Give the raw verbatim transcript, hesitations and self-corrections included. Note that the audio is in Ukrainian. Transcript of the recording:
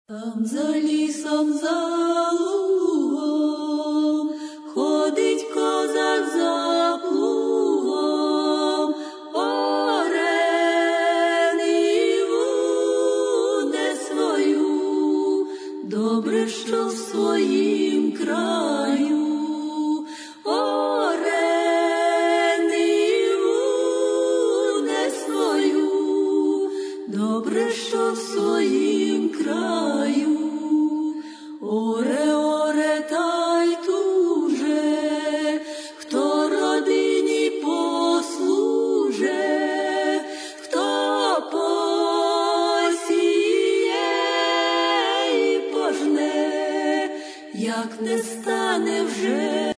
Там за лісом, за лугом ходить козак за плугом, орениву не свою, добре, що в своїм краю. Орениву не свою, добре, що в своїм